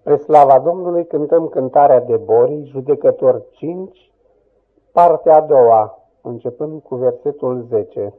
Spre slava Domnului cântăm cântarea de Borii, Judecător 5, partea a doua, începând cu versetul 10.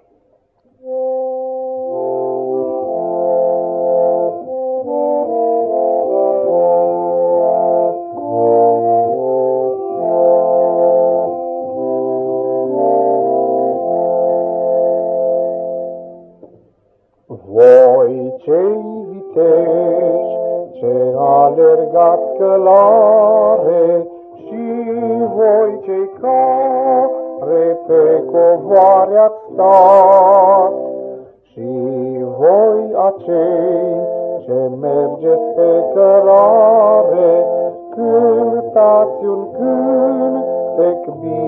Voi cei viteși, ce alergați călare, și voi cei care pe covoare ați stat, și voi acei ce mergeți pe cărare, cântați un cântec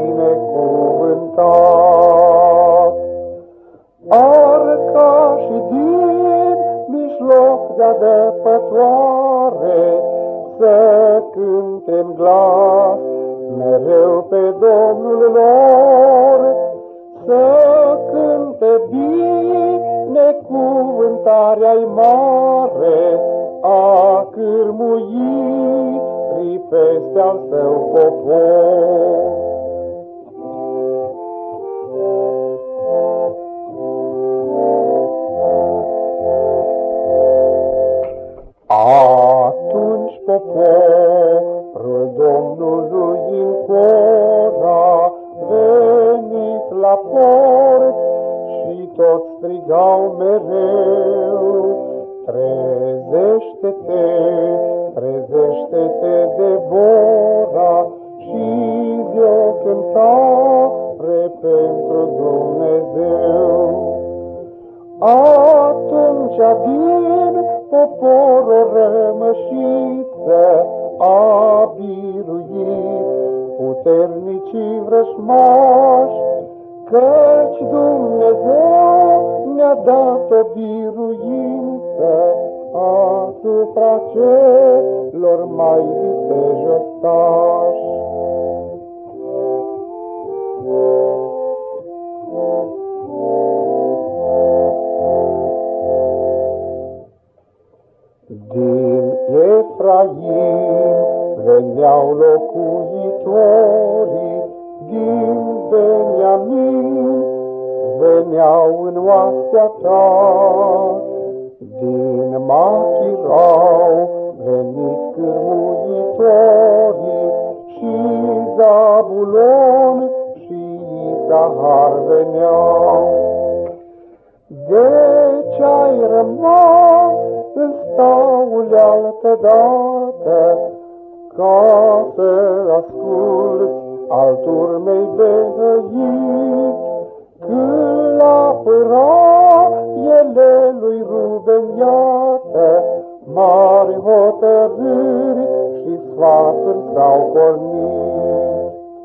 binecuvântat. Arca și din mijloc de-a depătoare, să cânte în glas mereu pe Domnul lor, să cânte binecuvântarea-i mare a cârmuirii peste al său popor. Atunci poporul Domnului în cor a venit la port și toți strigau mereu: trezește-te, trezește-te, Debora, și zi-o cântare pentru Dumnezeu. Atunci din popor o rămășiță a biruit puternicii vrășmași, căci Dumnezeu ne-a dat o biruință asupra celor mai viteji ostași. Din Efraim veneau locuitorii, din Beniamin veneau în oastea ta, din Machir au venit cârmuitorii, și Zabulon și Isahar veneau. De ce-ai rămas în staule altădată, ca să asculți al turmei behăit, când apăra ele lui Ruben, iată, mari hotărâri și sfaturi s-au pornit.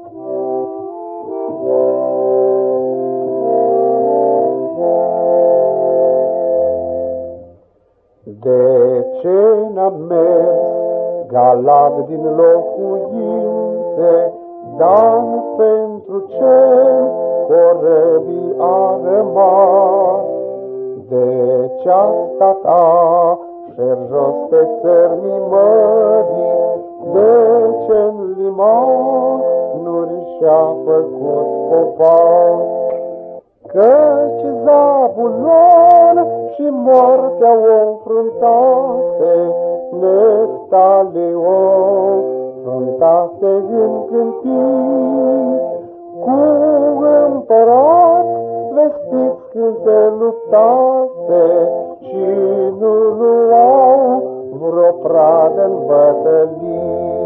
De ce n-a mers Galad din locuințe, Dan pentru cel corăbii a rămas? De ce-a stat Așer jos pe țărmii mării? De ce-n limanuri și-a făcut popas? Căci Zabulon și moartea o înfruntase, Neftali o înfruntase în câmpii, cu împărați vestiți când se luptase, și nu luau vreo pradă în bătălii.